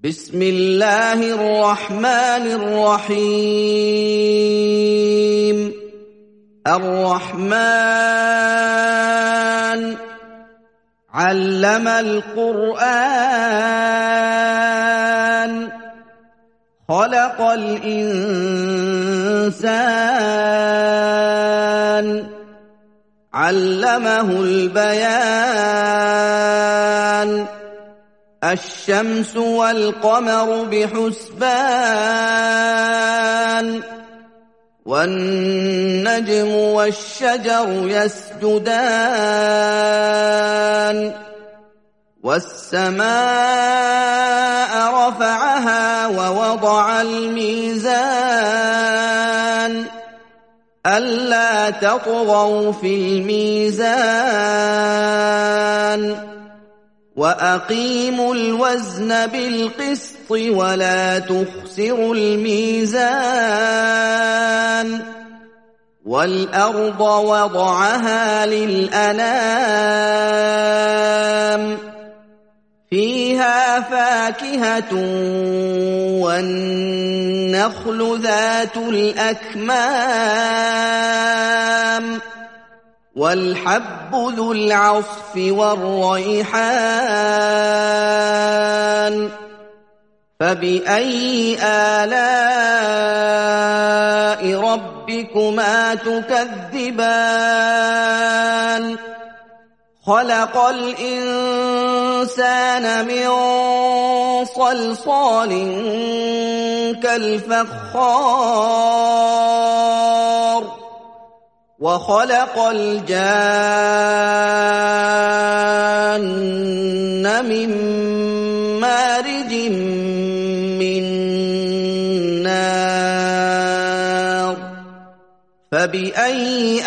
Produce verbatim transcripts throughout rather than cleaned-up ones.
بسم الله الرحمن الرحيم الرحمن علم القرآن خلق الإنسان علمه البيان الشمس والقمر بحسبان والنجم والشجر يسجدان والسماء رفعها ووضع الميزان ألا تطغوا في الميزان وأقيموا الوزن بالقسط ولا تخسروا الميزان والأرض وضعها للأنام فيها فاكهة والنخل ذات الأكمام والحب ذو العصف والريحان فبأي آلاء ربكما تكذبان خلق الإنسان من صلصال كالفخار وخلق الجان من مارج من نار فبأي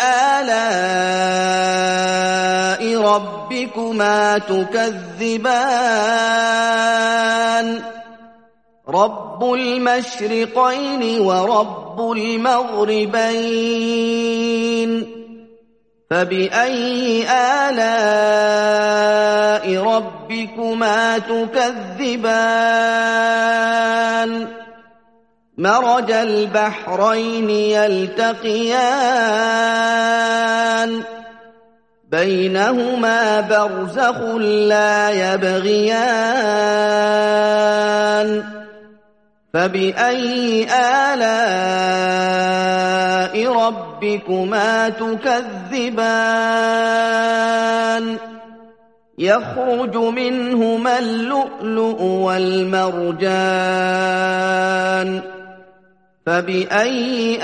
آلاء ربكما تكذبان رب المشرقين ورب المغربين فبأي آلاء ربكما تكذبان مرج البحرين يلتقيان بينهما برزخ لا يبغيان فبأي آلاء ربكما تكذبان يخرج منهما اللؤلؤ والمرجان فبأي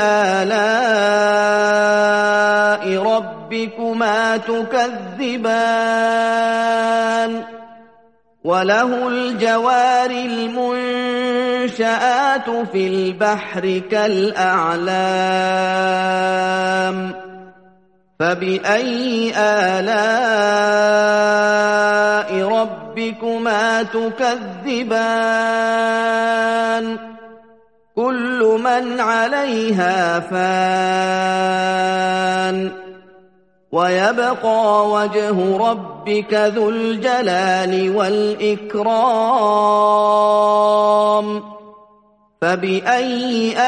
آلاء ربكما تكذبان وله الجوار المنشآت في البحر كالأعلام فبأي آلاء ربكما تكذبان كل من عليها فان ويبقى وجه ربك ذو الجلال والإكرام فبأي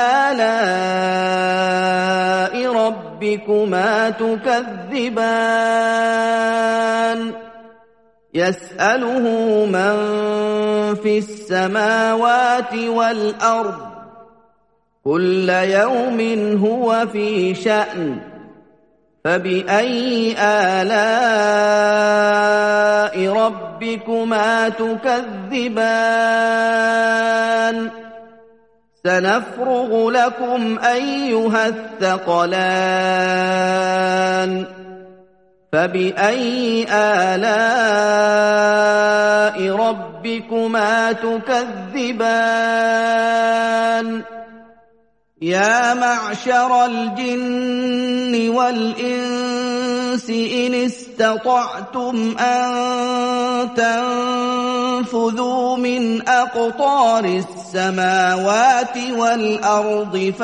آلاء ربكما تكذبان يسأله من في السماوات والأرض كل يوم هو في شأن فبأي آلاء ربكما تكذبان سنفرغ لكم أيها الثقلان فبأي آلاء ربكما تكذبان يا معشر الجن والإنس إن استطعتم أن تنفذوا من أقطار السماوات والأرض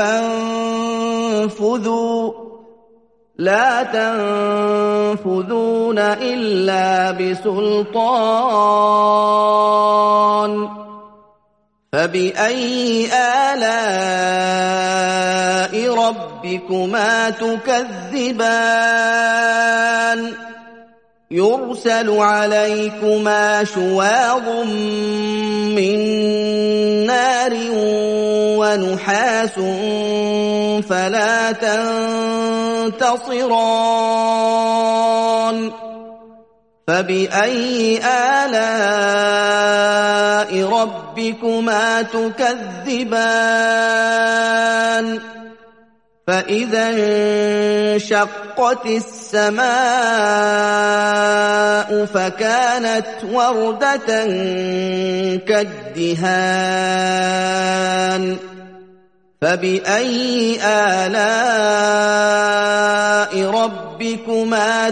فانفذوا لا تنفذون إلا بسلطان فبأي آلاء ربكما تكذبان يرسل عليكما شواظ من نار ونحاس فلا تنتصران فبأي آلاء ربكما تكذبان فإذا انشقت السماء فكانت وردة كالدهان فبأي آلاء ربكما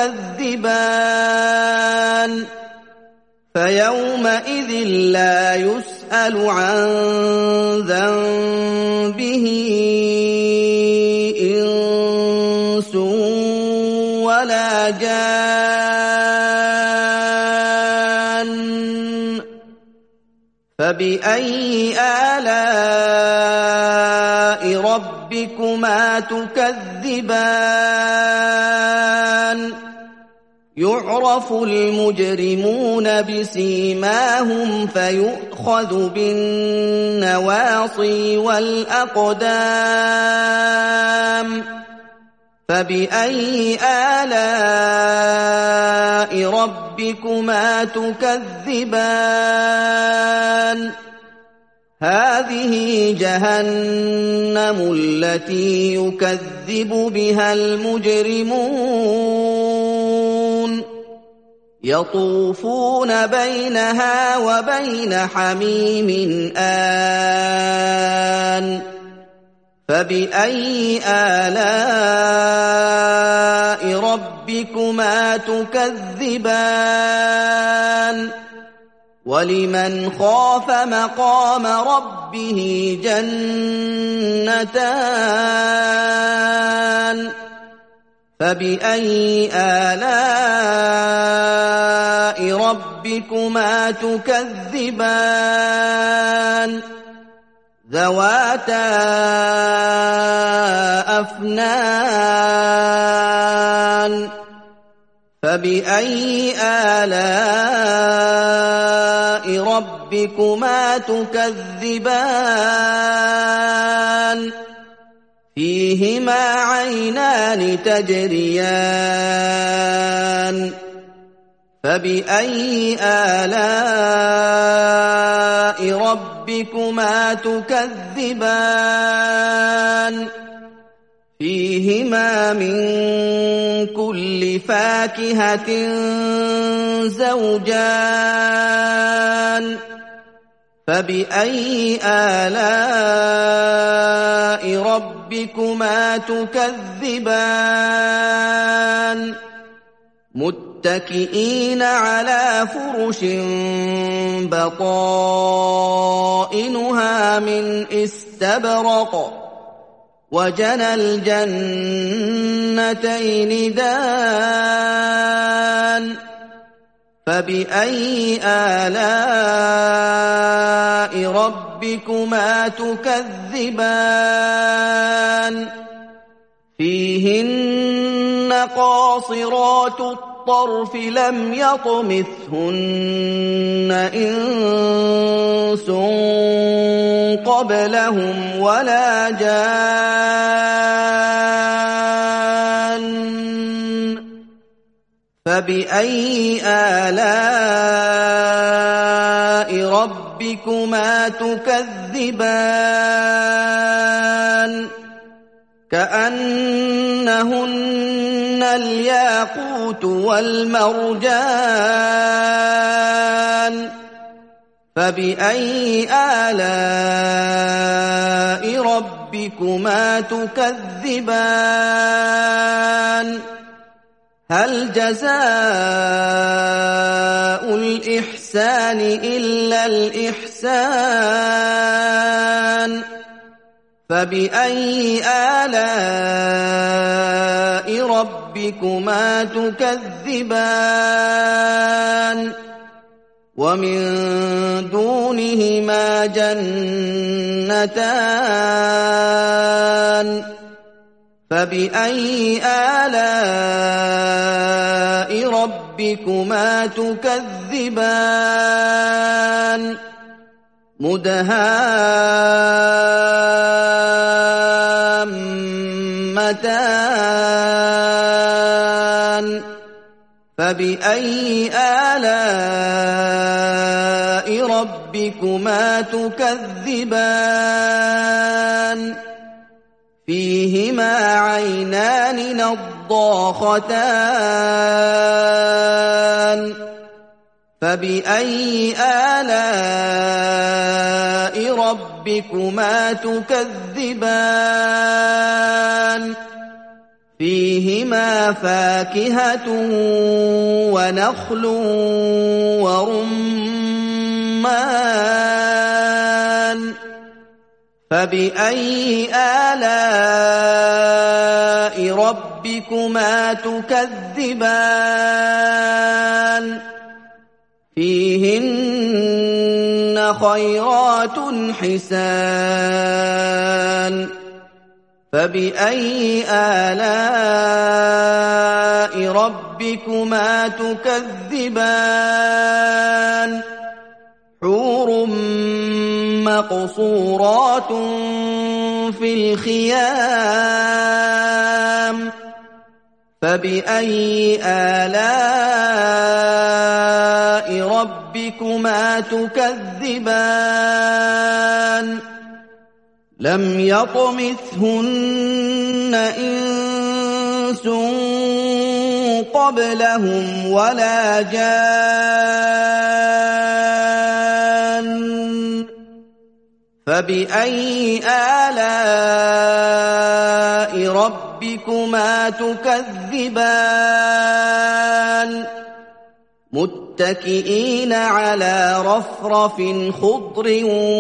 تكذبان فيومئذ لا يسأل عن ذنبه إنس ولا جان فبأي آلاء ربكما تكذبان يعرف المجرمون بسيماهم فيؤخذ بالنواصي والأقدام فبأي آلاء ربكما تكذبان هذه جهنم التي يكذب بها المجرمون يطوفون بينها وبين حميم آن فبأي آلاء ربكما تكذبان ولمن خاف مقام ربه جنتان فبأي آلاء ربكما تكذبان ذواتا أفنان فبأي آلاء ربكما تكذبان فيهما عينان تجريان فبأي آلاء ربكما تكذبان فيهما من كل فاكهة زوجان فبأي آلاء ربكما تكذبان متكئين على فرش بطائنها من استبرق وجنى الجنتين دان فبأي آلاء ربكما تكذبان فيهن قاصرات الطرف لم يطمثهن إنس قبلهم ولا جان فبأي آلاء ربكما تكذبان كأنهن الياقوت والمرجان فبأي آلاء ربكما تكذبان هل جزاء الإحسان إلا الإحسان فبأي آلاء ربكما تكذبان ومن دونهما جنتان فبأي آلاء ربكما تكذبان مدهامتان فبأي آلاء ربكما تكذبان فيهما عينان نضاختان فبأي آلاء ربكما تكذبان فيهما فاكهة ونخل ورمان فبأي آلاء ربكما تكذبان فيهن خيرات حسان فبأي آلاء ربكما تكذبان حور مقصورات في الخيام فبأي آلاء ربكما تكذبان لم يطمثهن إنس قبلهم ولا جان فبأي آلاء ربكما تكذبان متكئين على رفرف خضر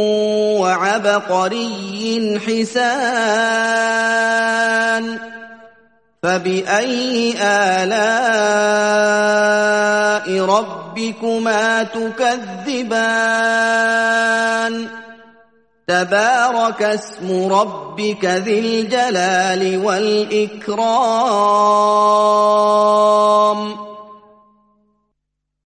وعبقري حسان فبأي آلاء ربكما تكذبان تبارك اسم ربك ذي الجلال والإكرام